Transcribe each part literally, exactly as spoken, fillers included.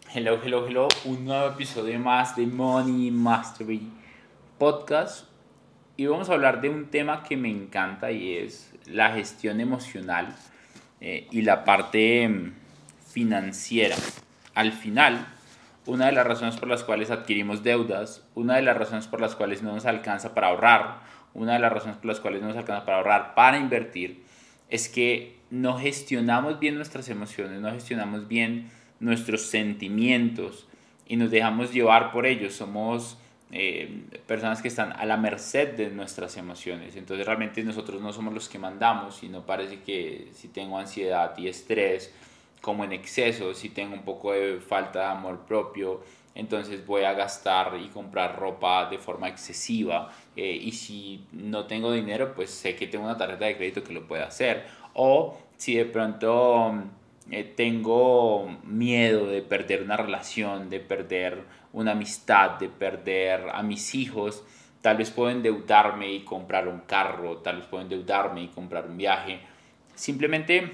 Hello, hello, hello. Un nuevo episodio más de Money Mastery Podcast. Y vamos a hablar de un tema que me encanta y es la gestión emocional eh, y la parte mm, financiera. Al final, una de las razones por las cuales adquirimos deudas, una de las razones por las cuales no nos alcanza para ahorrar, una de las razones por las cuales no nos alcanza para ahorrar, para invertir, es que no gestionamos bien nuestras emociones, no gestionamos bien nuestros sentimientos y nos dejamos llevar por ellos. Somos eh, personas que están a la merced de nuestras emociones. Entonces realmente nosotros no somos los que mandamos, y no parece que si tengo ansiedad y estrés como en exceso, si tengo un poco de falta de amor propio, entonces voy a gastar y comprar ropa de forma excesiva, eh, y si no tengo dinero, pues sé que tengo una tarjeta de crédito que lo puede hacer. O si de pronto eh, tengo miedo de perder una relación, de perder una amistad, de perder a mis hijos, tal vez puedo endeudarme y comprar un carro, tal vez puedo endeudarme y comprar un viaje, simplemente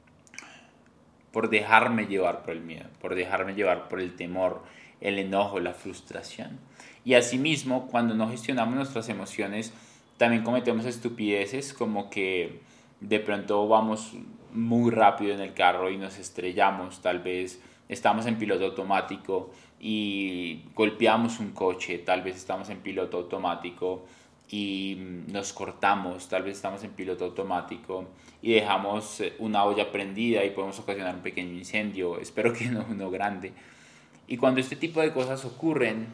por dejarme llevar por el miedo, por dejarme llevar por el temor, el enojo, la frustración. Y asimismo, cuando no gestionamos nuestras emociones, también cometemos estupideces como que de pronto vamos muy rápido en el carro y nos estrellamos, tal vez estamos en piloto automático y golpeamos un coche, tal vez estamos en piloto automático y nos cortamos, tal vez estamos en piloto automático y dejamos una olla prendida y podemos ocasionar un pequeño incendio, espero que no uno grande. Y cuando este tipo de cosas ocurren,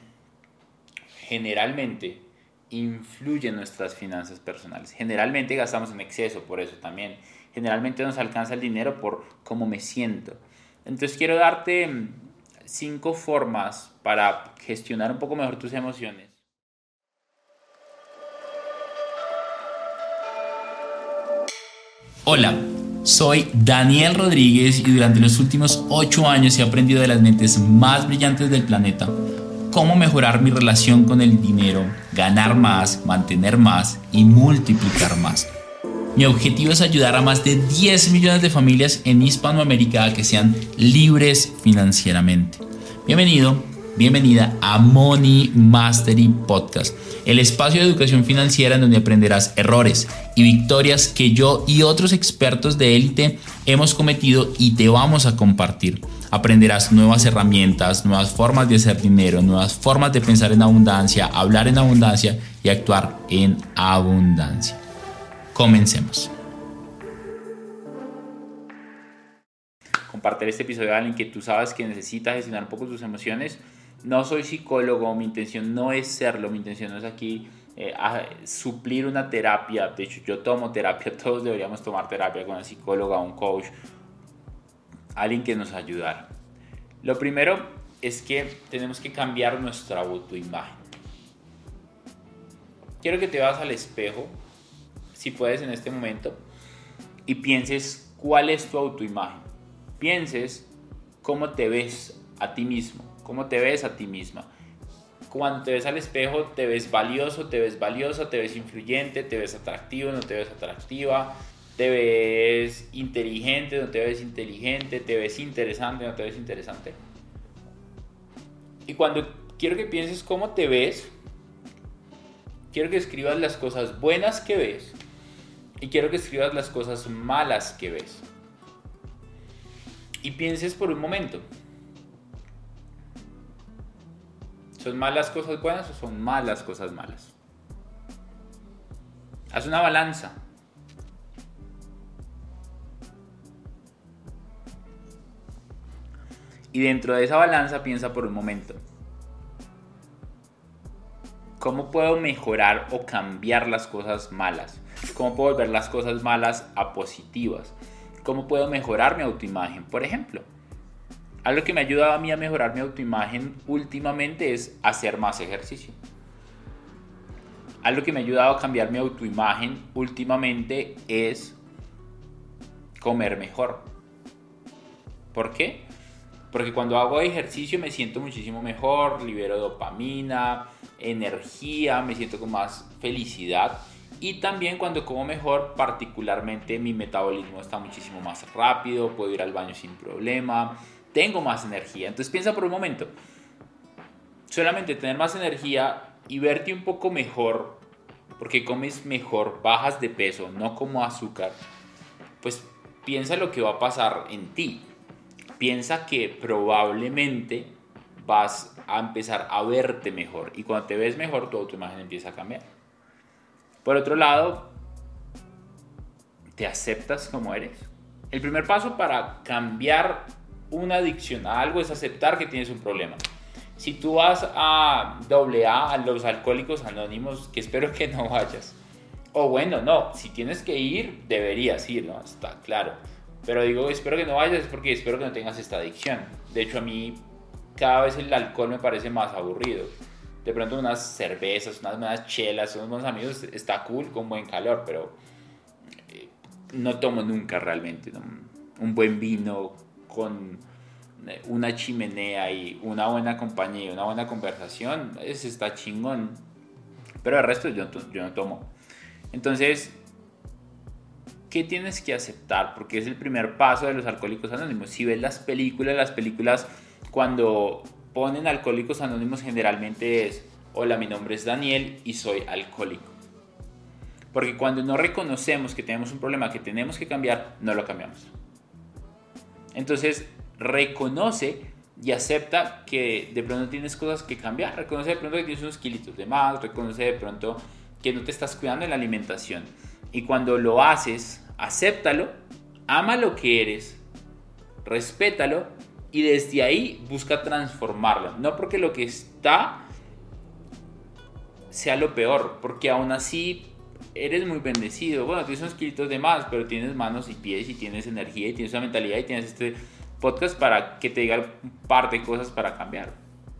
generalmente influyen nuestras finanzas personales. Generalmente gastamos en exceso por eso también. Generalmente nos alcanza el dinero por cómo me siento. Entonces quiero darte cinco formas para gestionar un poco mejor tus emociones. Hola, soy Daniel Rodríguez y durante los últimos ocho años he aprendido de las mentes más brillantes del planeta cómo mejorar mi relación con el dinero, ganar más, mantener más y multiplicar más. Mi objetivo es ayudar a más de diez millones de familias en Hispanoamérica a que sean libres financieramente. Bienvenido, bienvenida a Money Mastery Podcast, el espacio de educación financiera en donde aprenderás errores y victorias que yo y otros expertos de élite hemos cometido y te vamos a compartir. Aprenderás nuevas herramientas, nuevas formas de hacer dinero, nuevas formas de pensar en abundancia, hablar en abundancia y actuar en abundancia. Comencemos. Compartir este episodio a alguien que tú sabes que necesita gestionar un poco tus emociones. No soy psicólogo, mi intención no es serlo, mi intención no es aquí eh, a suplir una terapia. De hecho, yo tomo terapia, todos deberíamos tomar terapia con una psicóloga, un coach, alguien que nos ayudara. Lo primero es que tenemos que cambiar nuestra autoimagen. Quiero que te vas al espejo, si puedes en este momento, y pienses cuál es tu autoimagen. Pienses cómo te ves a ti mismo, cómo te ves a ti misma. Cuando te ves al espejo, te ves valioso, te ves valiosa, te ves influyente, te ves atractivo, no te ves atractiva, te ves inteligente, no te ves inteligente, te ves interesante, no te ves interesante. Y cuando quiero que pienses cómo te ves, quiero que escribas las cosas buenas que ves y quiero que escribas las cosas malas que ves. Y pienses por un momento, ¿son malas cosas buenas o son malas cosas malas? Haz una balanza. Y dentro de esa balanza piensa por un momento, ¿cómo puedo mejorar o cambiar las cosas malas? ¿Cómo puedo volver las cosas malas a positivas? ¿Cómo puedo mejorar mi autoimagen? Por ejemplo, algo que me ha ayudado a mí a mejorar mi autoimagen últimamente es hacer más ejercicio. Algo que me ha ayudado a cambiar mi autoimagen últimamente es comer mejor. ¿Por qué? Porque cuando hago ejercicio me siento muchísimo mejor, libero dopamina, energía, me siento con más felicidad. Y también cuando como mejor, particularmente mi metabolismo está muchísimo más rápido, puedo ir al baño sin problema, tengo más energía. Entonces piensa por un momento, solamente tener más energía y verte un poco mejor, porque comes mejor, bajas de peso, no como azúcar, pues piensa lo que va a pasar en ti. Piensa que probablemente vas a empezar a verte mejor, y cuando te ves mejor, tu autoimagen empieza a cambiar. Por otro lado, ¿te aceptas como eres? El primer paso para cambiar una adicción a algo es aceptar que tienes un problema. Si tú vas a doble A, a los Alcohólicos Anónimos, que espero que no vayas, o bueno, no, si tienes que ir, deberías ir, ¿no? Está claro. Pero digo, espero que no vayas porque espero que no tengas esta adicción. De hecho, a mí cada vez el alcohol me parece más aburrido. De pronto unas cervezas, unas buenas chelas, unos buenos amigos, está cool, con buen calor, pero eh, no tomo nunca realmente, ¿no? Un buen vino con una chimenea y una buena compañía, una buena conversación, eso está chingón. Pero el resto yo, yo no tomo. Entonces, ¿qué tienes que aceptar? Porque es el primer paso de los Alcohólicos Anónimos. Si ves las películas, las películas cuando ponen Alcohólicos Anónimos generalmente es: hola, mi nombre es Daniel y soy alcohólico. Porque cuando no reconocemos que tenemos un problema que tenemos que cambiar, no lo cambiamos. Entonces, reconoce y acepta que de pronto tienes cosas que cambiar. Reconoce de pronto que tienes unos kilitos de más. Reconoce de pronto que no te estás cuidando en la alimentación. Y cuando lo haces, acéptalo, ama lo que eres, respétalo y desde ahí busca transformarlo. No porque lo que está sea lo peor, porque aún así eres muy bendecido. Bueno, tienes unos kilitos de más, pero tienes manos y pies y tienes energía y tienes una mentalidad y tienes este podcast para que te diga un par de cosas para cambiar.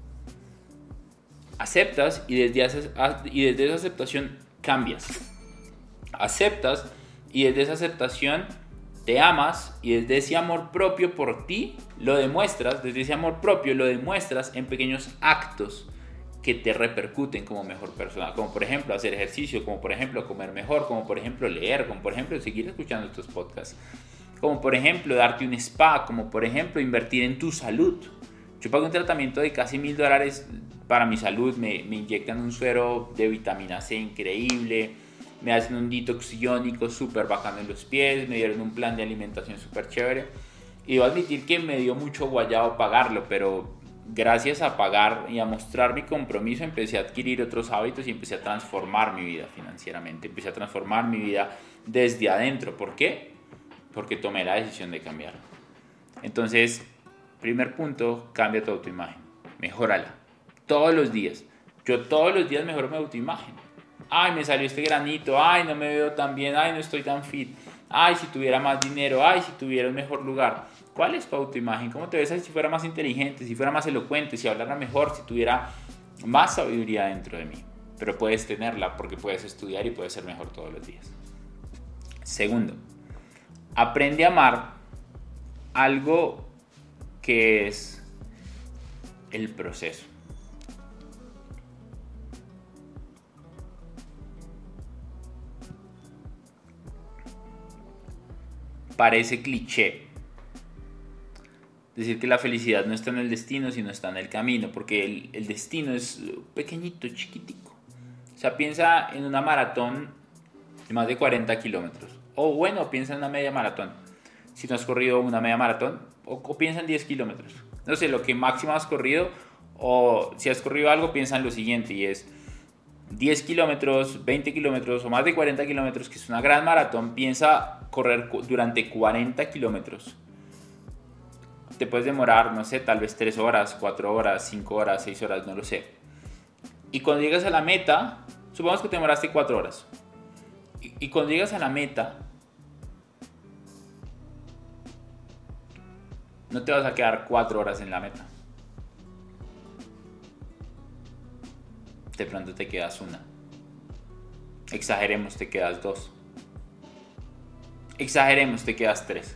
Aceptas y desde, y desde esa aceptación cambias. Aceptas y desde esa aceptación te amas y desde ese amor propio por ti lo demuestras, desde ese amor propio lo demuestras en pequeños actos que te repercuten como mejor persona, como por ejemplo hacer ejercicio, como por ejemplo comer mejor, como por ejemplo leer, como por ejemplo seguir escuchando estos podcasts, como por ejemplo darte un spa, como por ejemplo invertir en tu salud. Yo pago un tratamiento de casi mil dólares para mi salud, me, me inyectan un suero de vitamina C increíble, me hacen un detox iónico súper bacano en los pies, me dieron un plan de alimentación súper chévere. Y debo admitir que me dio mucho guayabo pagarlo, pero gracias a pagar y a mostrar mi compromiso empecé a adquirir otros hábitos y empecé a transformar mi vida financieramente. Empecé a transformar mi vida desde adentro. ¿Por qué? Porque tomé la decisión de cambiar. Entonces, primer punto, cambia tu autoimagen. Mejórala. Todos los días. Yo todos los días mejoro mi autoimagen. Ay, me salió este granito. Ay, no me veo tan bien. Ay, no estoy tan fit. Ay, si tuviera más dinero. Ay, si tuviera un mejor lugar. ¿Cuál es tu autoimagen? ¿Cómo te ves si fuera más inteligente, si fuera más elocuente, si hablara mejor, si tuviera más sabiduría dentro de mí? Pero puedes tenerla porque puedes estudiar y puedes ser mejor todos los días. Segundo, aprende a amar algo que es el proceso. Parece cliché decir que la felicidad no está en el destino, sino está en el camino, porque el, el destino es pequeñito, chiquitico. O sea, piensa en una maratón de más de cuarenta kilómetros. O bueno, piensa en una media maratón. Si no has corrido una media maratón, o, o piensa en diez kilómetros. No sé, lo que máximo has corrido, o si has corrido algo, piensa en lo siguiente, y es diez kilómetros, veinte kilómetros o más de cuarenta kilómetros, que es una gran maratón. Piensa correr durante cuarenta kilómetros. Te puedes demorar, no sé, tal vez tres horas, cuatro horas, cinco horas, seis horas, no lo sé. Y cuando llegas a la meta, supongamos que te demoraste cuatro horas. Y, y cuando llegas a la meta, no te vas a quedar cuatro horas en la meta. De pronto te quedas una. Exageremos, te quedas dos. Exageremos, te quedas tres.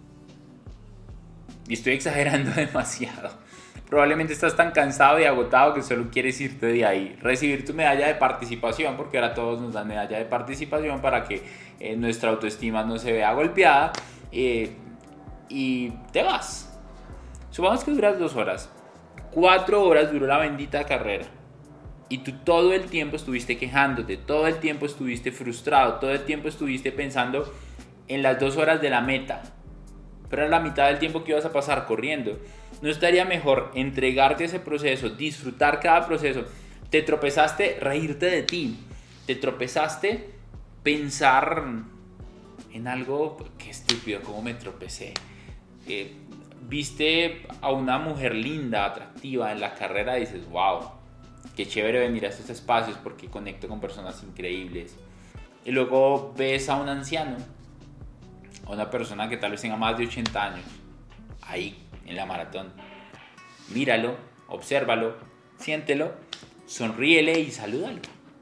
Y estoy exagerando demasiado. Probablemente estás tan cansado y agotado que solo quieres irte de ahí. Recibir tu medalla de participación, porque ahora todos nos dan medalla de participación para que eh, nuestra autoestima no se vea golpeada. Eh, y te vas. Supongamos que duras dos horas. Cuatro horas duró la bendita carrera. Y tú todo el tiempo estuviste quejándote, todo el tiempo estuviste frustrado, todo el tiempo estuviste pensando en las dos horas de la meta. Pero era la mitad del tiempo que ibas a pasar corriendo. ¿No estaría mejor entregarte a ese proceso, disfrutar cada proceso? Te tropezaste, reírte de ti. Te tropezaste, pensar en algo, qué estúpido, cómo me tropecé. Eh, viste a una mujer linda, atractiva en la carrera y dices, wow, qué chévere venir a estos espacios porque conecto con personas increíbles. Y luego ves a un anciano, a una persona que tal vez tenga más de ochenta años, ahí en la maratón. Míralo, obsérvalo, siéntelo, sonríele y salúdalo.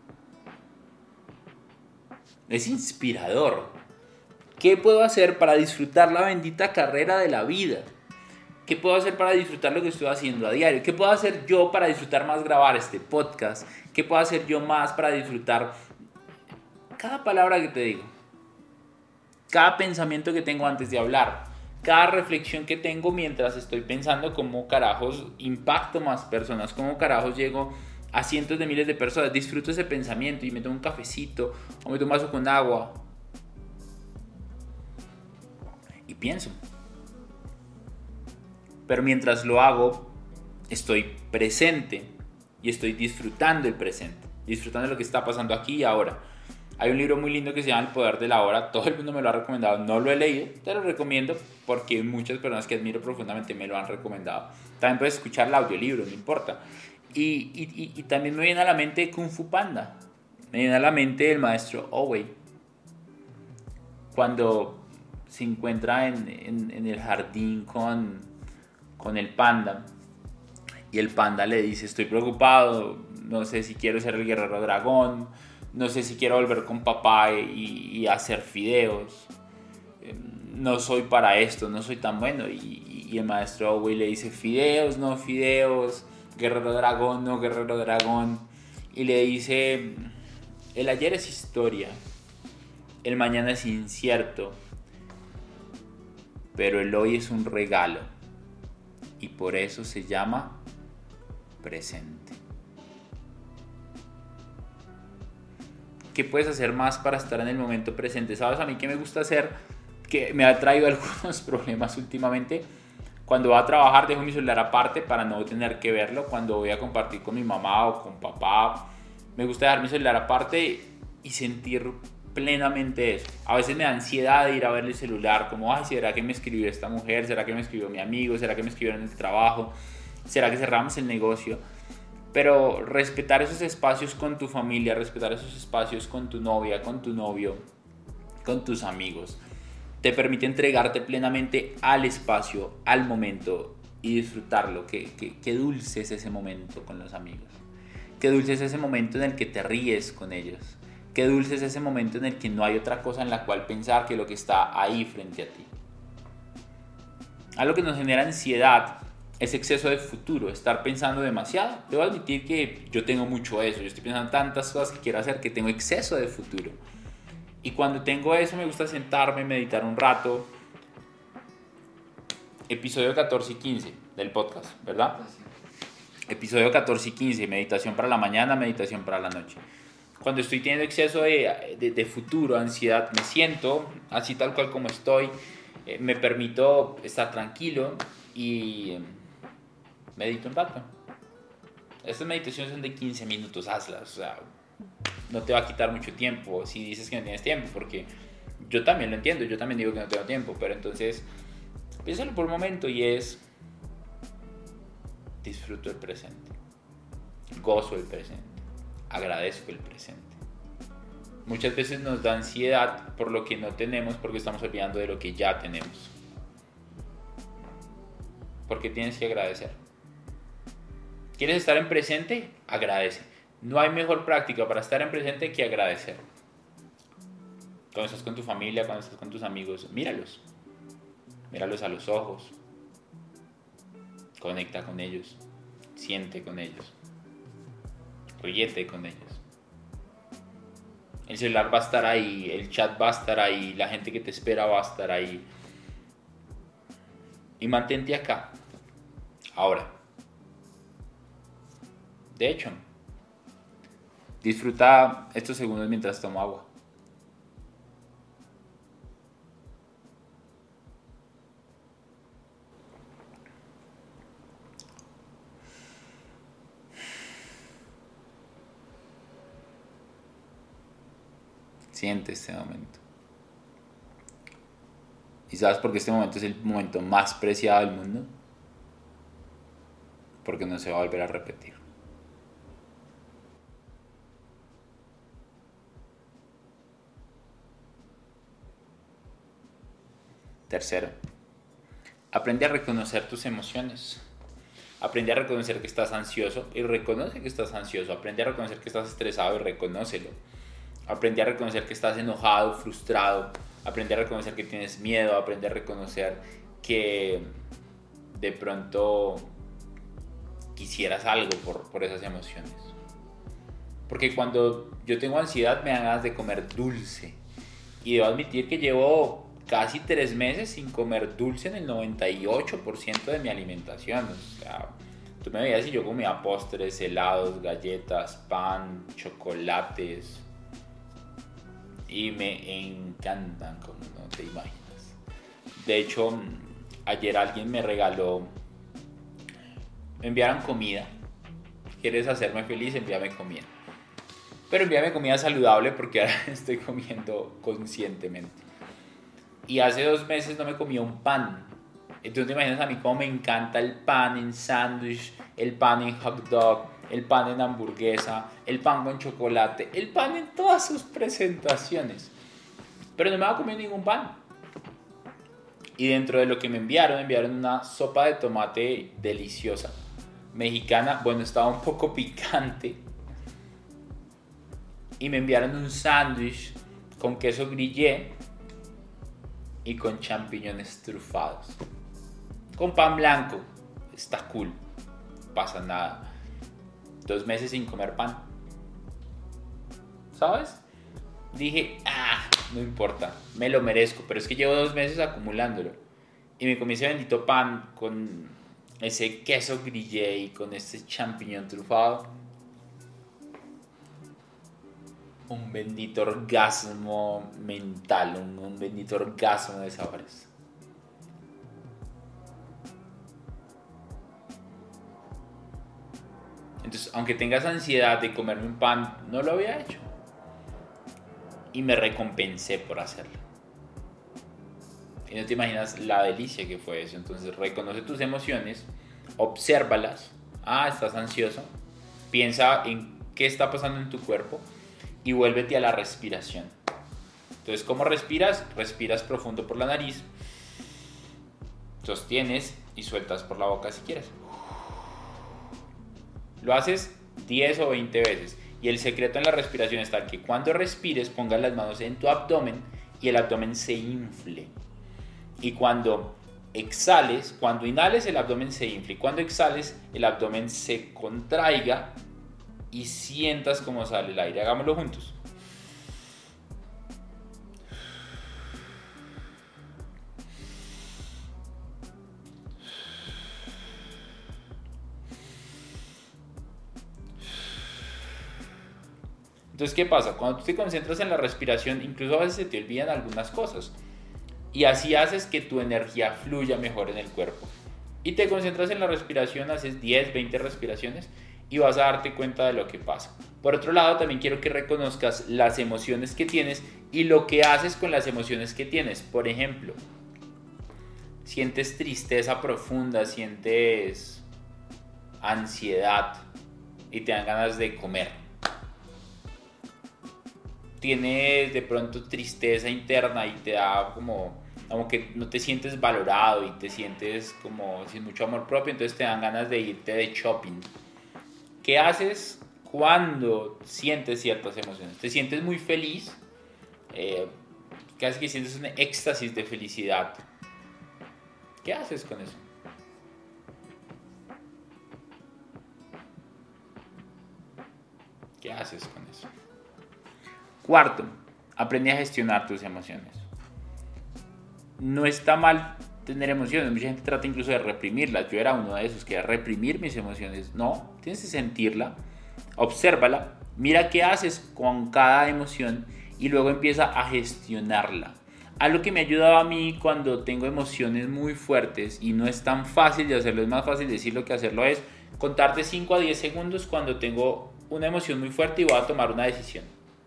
Es inspirador. ¿Qué puedo hacer para disfrutar la bendita carrera de la vida? ¿Qué puedo hacer para disfrutar lo que estoy haciendo a diario? ¿Qué puedo hacer yo para disfrutar más grabar este podcast? ¿Qué puedo hacer yo más para disfrutar cada palabra que te digo? Cada pensamiento que tengo antes de hablar. Cada reflexión que tengo mientras estoy pensando cómo carajos impacto más personas. Cómo carajos llego a cientos de miles de personas. Disfruto ese pensamiento y me tomo un cafecito o me tomo un vaso con agua. Y pienso. Pero mientras lo hago, estoy presente y estoy disfrutando el presente, disfrutando de lo que está pasando aquí y ahora. Hay un libro muy lindo que se llama El Poder de la Hora, todo el mundo me lo ha recomendado, no lo he leído, te lo recomiendo porque muchas personas que admiro profundamente me lo han recomendado. También puedes escuchar el audiolibro, no importa. Y, y, y, y también me viene a la mente Kung Fu Panda, me viene a la mente el maestro Oogway, cuando se encuentra en, en, en el jardín con... con el panda y el panda le dice, estoy preocupado, no sé si quiero ser el guerrero dragón, no sé si quiero volver con papá y, y hacer fideos, no soy para esto, no soy tan bueno. Y, y el maestro Oogway le dice, fideos, no fideos, guerrero dragón, no guerrero dragón, y le dice, el ayer es historia, el mañana es incierto, pero el hoy es un regalo. Y por eso se llama presente. ¿Qué puedes hacer más para estar en el momento presente? ¿Sabes a mí qué me gusta hacer? Que me ha traído algunos problemas últimamente. Cuando voy a trabajar dejo mi celular aparte para no tener que verlo. Cuando voy a compartir con mi mamá o con papá, me gusta dejar mi celular aparte y sentir plenamente eso. A veces me da ansiedad de ir a ver el celular, como, ay, ¿será que me escribió esta mujer? ¿Será que me escribió mi amigo? ¿Será que me escribió en el trabajo? ¿Será que cerramos el negocio? Pero respetar esos espacios con tu familia, respetar esos espacios con tu novia, con tu novio, con tus amigos, te permite entregarte plenamente al espacio, al momento y disfrutarlo. Qué, qué, qué dulce es ese momento con los amigos. Qué dulce es ese momento en el que te ríes con ellos. Qué dulce es ese momento en el que no hay otra cosa en la cual pensar que lo que está ahí frente a ti. Algo que nos genera ansiedad es exceso de futuro, estar pensando demasiado. Debo admitir que yo tengo mucho eso. Yo estoy pensando en tantas cosas que quiero hacer que tengo exceso de futuro. Y cuando tengo eso me gusta sentarme, meditar un rato. Episodio catorce y quince del podcast, ¿verdad? Episodio catorce y quince, meditación para la mañana, meditación para la noche. Cuando estoy teniendo exceso de, de, de futuro, ansiedad, me siento así tal cual como estoy, eh, me permito estar tranquilo y eh, medito un rato. Estas meditaciones son de quince minutos, hazlas, o sea, no te va a quitar mucho tiempo si dices que no tienes tiempo, porque yo también lo entiendo, yo también digo que no tengo tiempo, pero entonces piénsalo por un momento y es, disfruto el presente, gozo el presente. Agradezco el presente. Muchas veces nos da ansiedad por lo que no tenemos porque estamos olvidando de lo que ya tenemos. Porque tienes que agradecer. ¿Quieres estar en presente? Agradece. No hay mejor práctica para estar en presente que agradecer. Cuando estás con tu familia, cuando estás con tus amigos, míralos. Míralos a los ojos. Conecta con ellos. Siente con ellos. Ríete con ellos. El celular va a estar ahí, el chat va a estar ahí, la gente que te espera va a estar ahí. Y mantente acá, Ahora, de hecho, disfruta estos segundos mientras tomo agua. Siente este momento. ¿Y sabes por qué este momento es el momento más preciado del mundo? Porque no se va a volver a repetir. Tercero, aprende a reconocer tus emociones. Aprende a reconocer que estás ansioso y reconoce que estás ansioso. Aprende a reconocer que estás estresado y reconócelo. Aprende a reconocer que estás enojado, frustrado. Aprende a reconocer que tienes miedo. Aprende a reconocer que de pronto quisieras algo por, por esas emociones. Porque cuando yo tengo ansiedad me dan ganas de comer dulce. Y debo admitir que llevo casi tres meses sin comer dulce en el noventa y ocho por ciento de mi alimentación. O sea, tú me veías y yo comía postres, helados, galletas, pan, chocolates. Y me encantan, como no te imaginas. De hecho, ayer alguien me regaló, me enviaron comida. ¿Quieres hacerme feliz? Envíame comida. Pero envíame comida saludable porque ahora estoy comiendo conscientemente. Y hace dos meses no me comía un pan. Entonces te imaginas a mí cómo me encanta el pan en sándwich, el pan en hot dog, el pan en hamburguesa, el pan con chocolate, el pan en todas sus presentaciones. Pero no me va a comer ningún pan. Y dentro de lo que me enviaron, me enviaron una sopa de tomate deliciosa, mexicana. Bueno, estaba un poco picante. Y me enviaron un sándwich con queso grillé y con champiñones trufados. Con pan blanco. Está cool. No pasa nada. Dos meses sin comer pan. ¿Sabes? Dije, ah, no importa, me lo merezco. Pero es que llevo dos meses acumulándolo. Y me comí ese bendito pan con ese queso grillé y con ese champiñón trufado. Un bendito orgasmo mental, un, un bendito orgasmo de sabores. Entonces, aunque tengas ansiedad de comerme un pan, no lo había hecho. Y me recompensé por hacerlo. Y no te imaginas la delicia que fue eso. Entonces, reconoce tus emociones, obsérvalas. Ah, estás ansioso. Piensa en qué está pasando en tu cuerpo. Y vuélvete a la respiración. Entonces, ¿cómo respiras? Respiras profundo por la nariz. Sostienes y sueltas por la boca si quieres. Lo haces diez o veinte veces. Y el secreto en la respiración está en que cuando respires pongas las manos en tu abdomen y el abdomen se infle. Y cuando exhales, cuando inhales el abdomen se infle. Y cuando exhales el abdomen se contraiga y sientas cómo sale el aire. Hagámoslo juntos. Entonces, ¿qué pasa? Cuando tú te concentras en la respiración, incluso a veces se te olvidan algunas cosas. Y así haces que tu energía fluya mejor en el cuerpo. Y te concentras en la respiración, haces diez, veinte respiraciones y vas a darte cuenta de lo que pasa. Por otro lado, también quiero que reconozcas las emociones que tienes y lo que haces con las emociones que tienes. Por ejemplo, sientes tristeza profunda, sientes ansiedad y te dan ganas de comer. Tienes de pronto tristeza interna y te da como, como que no te sientes valorado y te sientes como sin mucho amor propio, entonces te dan ganas de irte de shopping. ¿Qué haces cuando sientes ciertas emociones? Te sientes muy feliz, eh, casi que sientes un éxtasis de felicidad. ¿Qué haces con eso? ¿Qué haces con eso? Cuarto, aprende a gestionar tus emociones. No está mal tener emociones. Mucha gente trata incluso de reprimirlas. Yo era uno de esos que era reprimir mis emociones. No, tienes que sentirla, obsérvala, mira qué haces con cada emoción y luego empieza a gestionarla. Algo que me ha ayudado a mí cuando tengo emociones muy fuertes y no es tan fácil de hacerlo, es más fácil decirlo que hacerlo, es contar de cinco a diez segundos cuando tengo una emoción muy fuerte y voy a tomar una decisión.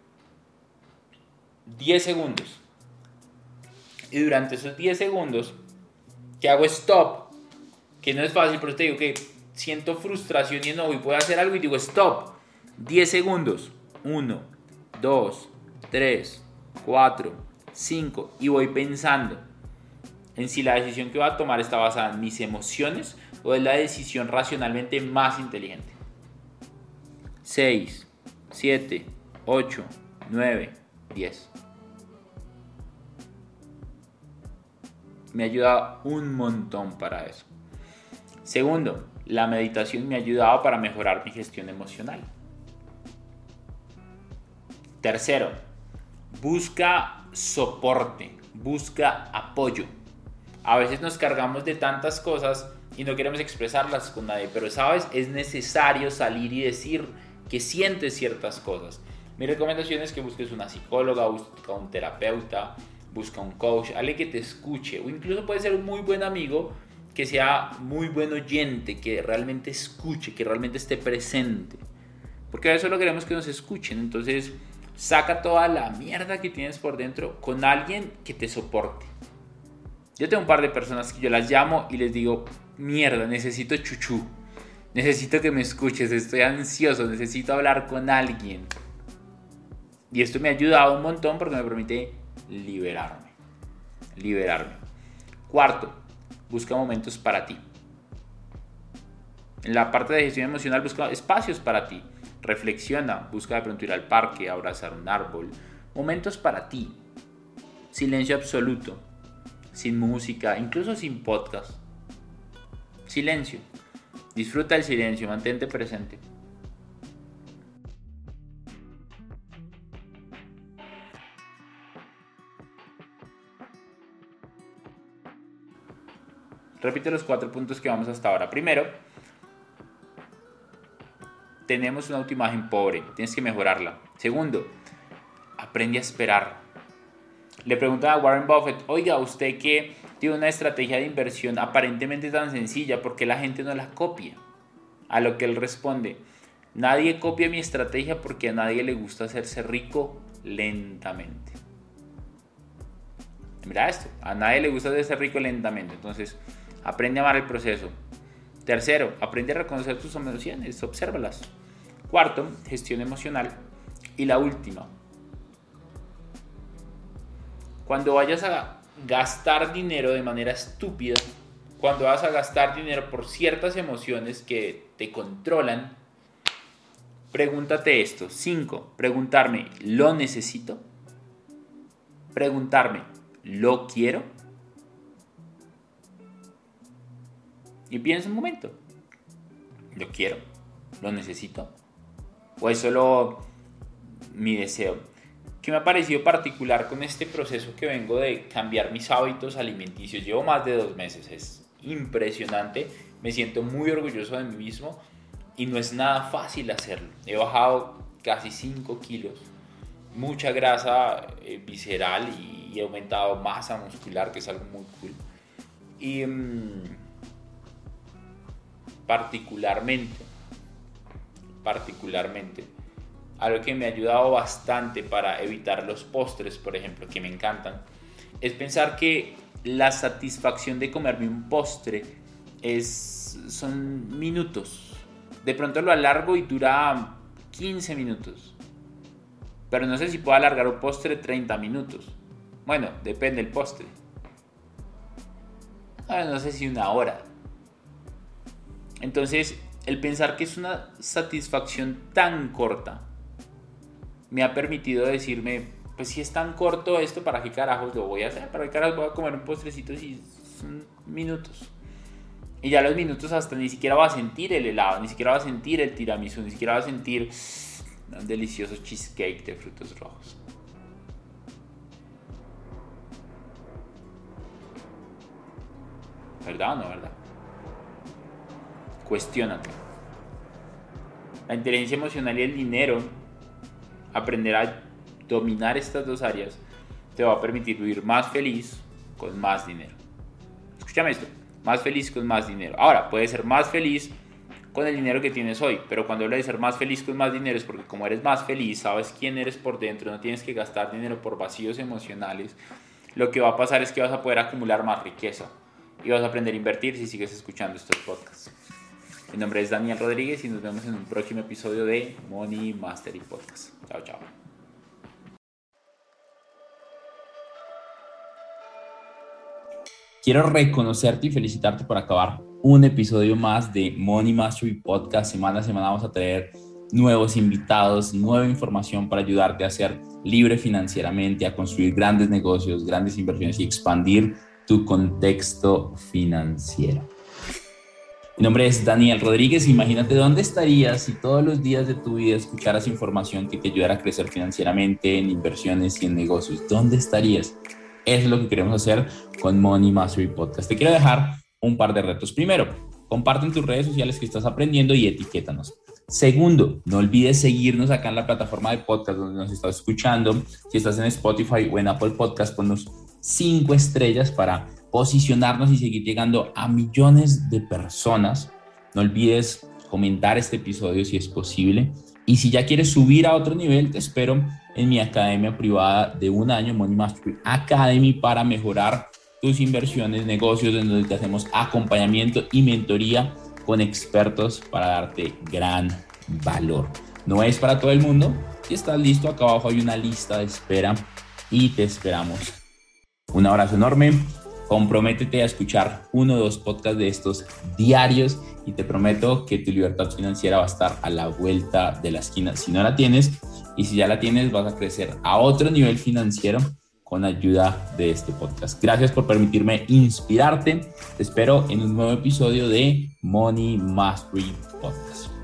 diez segundos. Y durante esos diez segundos que hago stop, que no es fácil, pero te digo que siento frustración y enojo y puedo hacer algo y digo stop. diez segundos. uno, dos, tres, cuatro, cinco. Y voy pensando en si la decisión que voy a tomar está basada en mis emociones o es la decisión racionalmente más inteligente. seis, siete, ocho, nueve, diez. Me ayuda un montón para eso. Segundo, la meditación me ha ayudado para mejorar mi gestión emocional. Tercero, busca soporte, busca apoyo. A veces nos cargamos de tantas cosas y no queremos expresarlas con nadie, pero sabes, es necesario salir y decir que sientes ciertas cosas. Mi recomendación es que busques una psicóloga, busca un terapeuta, busca un coach, alguien que te escuche, o incluso puede ser un muy buen amigo que sea muy buen oyente, que realmente escuche, que realmente esté presente, porque a eso lo queremos que nos escuchen. Entonces saca toda la mierda que tienes por dentro con alguien que te soporte. Yo tengo un par de personas que yo las llamo y les digo, mierda, necesito chuchú, necesito que me escuches, estoy ansioso, necesito hablar con alguien. Y esto me ha ayudado un montón porque me permite liberarme, liberarme. Cuarto, busca momentos para ti. En la parte de gestión emocional busca espacios para ti. Reflexiona, busca de pronto ir al parque, abrazar un árbol. Momentos para ti. Silencio absoluto, sin música, incluso sin podcast. Silencio. Disfruta el silencio, mantente presente. Repite los cuatro puntos que vamos hasta ahora. Primero, tenemos una autoimagen pobre, tienes que mejorarla. Segundo, aprende a esperar. Le preguntan a Warren Buffett, oiga, usted que tiene una estrategia de inversión aparentemente tan sencilla, ¿por qué la gente no la copia? A lo que él responde, nadie copia mi estrategia porque a nadie le gusta hacerse rico lentamente. Mira esto, a nadie le gusta hacerse rico lentamente, entonces aprende a amar el proceso. Tercero, aprende a reconocer tus emociones, obsérvalas. Cuarto, gestión emocional. Y la última, cuando vayas a gastar dinero de manera estúpida, cuando vas a gastar dinero por ciertas emociones que te controlan, pregúntate esto. Cinco, preguntarme, ¿lo necesito? Preguntarme, ¿lo quiero? Y piensa un momento, ¿lo quiero? ¿Lo necesito? ¿O es solo mi deseo? ¿Qué me ha parecido particular con este proceso que vengo de cambiar mis hábitos alimenticios? Llevo más de dos meses, es impresionante, me siento muy orgulloso de mí mismo y no es nada fácil hacerlo. He bajado casi cinco kilos, mucha grasa eh, visceral y he aumentado masa muscular, que es algo muy cool. Y mmm, particularmente, particularmente, algo que me ha ayudado bastante para evitar los postres, por ejemplo, que me encantan, es pensar que la satisfacción de comerme un postre es, son minutos. De pronto lo alargo y dura quince minutos. Pero no sé si puedo alargar un postre treinta minutos. Bueno, depende del postre. No sé si una hora. Entonces, el pensar que es una satisfacción tan corta me ha permitido decirme, pues si es tan corto esto, ¿para qué carajos lo voy a hacer? ¿Para qué carajos voy a comer un postrecito si son minutos? Y ya los minutos hasta ni siquiera va a sentir el helado, ni siquiera va a sentir el tiramisú, ni siquiera va a sentir un delicioso cheesecake de frutos rojos. ¿Verdad o no, verdad? Cuestiónate. La inteligencia emocional y el dinero, aprender a dominar estas dos áreas, te va a permitir vivir más feliz con más dinero. Escúchame esto, más feliz con más dinero. Ahora, puedes ser más feliz con el dinero que tienes hoy, pero cuando hablo de ser más feliz con más dinero es porque como eres más feliz, sabes quién eres por dentro, no tienes que gastar dinero por vacíos emocionales, lo que va a pasar es que vas a poder acumular más riqueza y vas a aprender a invertir si sigues escuchando estos podcasts. Mi nombre es Daniel Rodríguez y nos vemos en un próximo episodio de Money Mastery Podcast. Chao, chao. Quiero reconocerte y felicitarte por acabar un episodio más de Money Mastery Podcast. Semana a semana vamos a traer nuevos invitados, nueva información para ayudarte a ser libre financieramente, a construir grandes negocios, grandes inversiones y expandir tu contexto financiero. Mi nombre es Daniel Rodríguez. Imagínate dónde estarías si todos los días de tu vida escucharas información que te ayudara a crecer financieramente en inversiones y en negocios. ¿Dónde estarías? Eso es lo que queremos hacer con Money Mastery Podcast. Te quiero dejar un par de retos. Primero, comparte en tus redes sociales que estás aprendiendo y etiquétanos. Segundo, no olvides seguirnos acá en la plataforma de podcast donde nos estás escuchando. Si estás en Spotify o en Apple Podcast, ponnos cinco estrellas para posicionarnos y seguir llegando a millones de personas. No olvides comentar este episodio si es posible. Y si ya quieres subir a otro nivel, te espero en mi academia privada de un año, Money Mastery Academy, para mejorar tus inversiones, negocios, en donde te hacemos acompañamiento y mentoría con expertos para darte gran valor. No es para todo el mundo. Si estás listo, acá abajo hay una lista de espera y te esperamos. Un abrazo enorme. Comprométete a escuchar uno o dos podcasts de estos diarios y te prometo que tu libertad financiera va a estar a la vuelta de la esquina. Si no la tienes y si ya la tienes, vas a crecer a otro nivel financiero con ayuda de este podcast. Gracias por permitirme inspirarte. Te espero en un nuevo episodio de Money Mastery Podcast.